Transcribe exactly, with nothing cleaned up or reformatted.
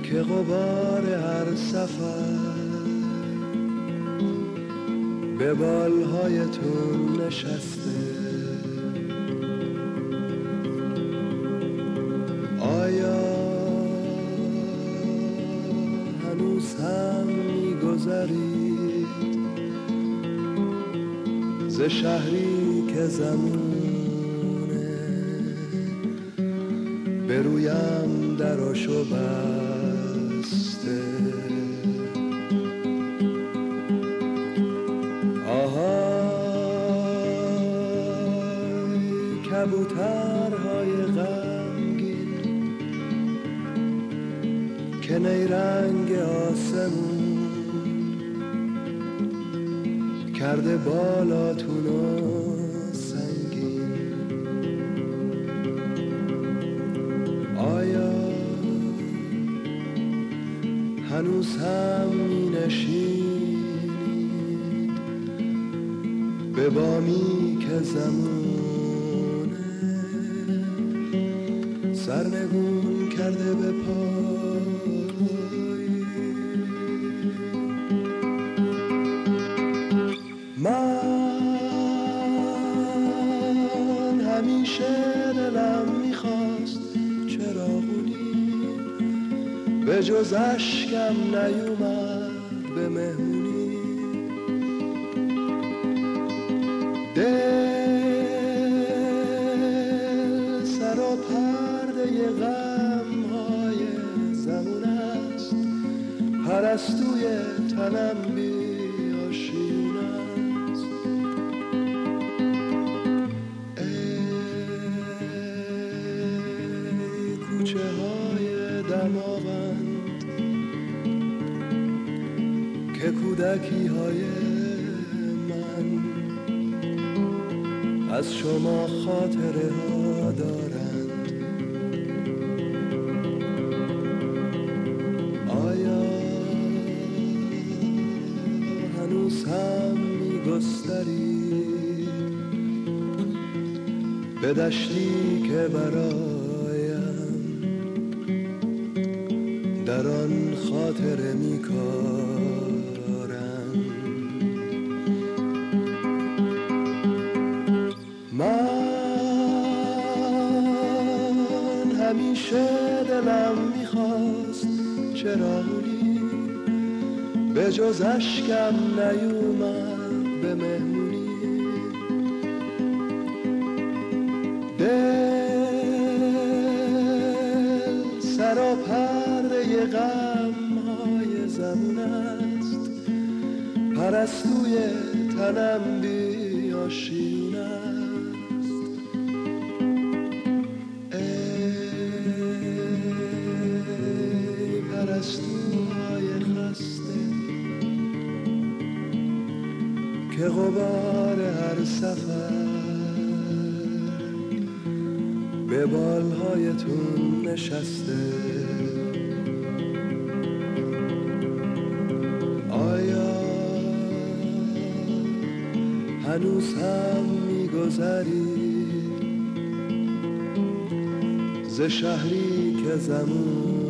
که غبار هر سفر به بالهایتون نشسته. آیا هنوز هم می‌گذرید ز شهری که زمونه به رویم دراشو بسته؟ آهای کبوترهای غمگین که نیرنگ آسمون کرده بالاتونو سنگین. آیا هنوز هم می نشینید به بامی که زمونه سرنگون کرده به پای؟ من همیشه دلم میخواست چراغونی به جز اشکم نیومد به مهمونی. دل سر و پرده غمهای زمون است، پرستوی تنم بیاشیون است. ای کوچه های دماوند که کودکی های من از شما خاطره ها دارند. آیا هنوز هم می‌گسترید به دشتی که برایم در آن خاطره می‌کارند؟ من همیشه دلم میخواست چراغونی به جز اشکم نیومد به مهمونی. دل سر و پرده غمهای زمون است، پرستوی تنم بیاشیون است. ای پرستوهای خسته که غبار هر سفر به بالهایتون نشسته. آیا هنوز هم می‌گذرید ز شهری که زمون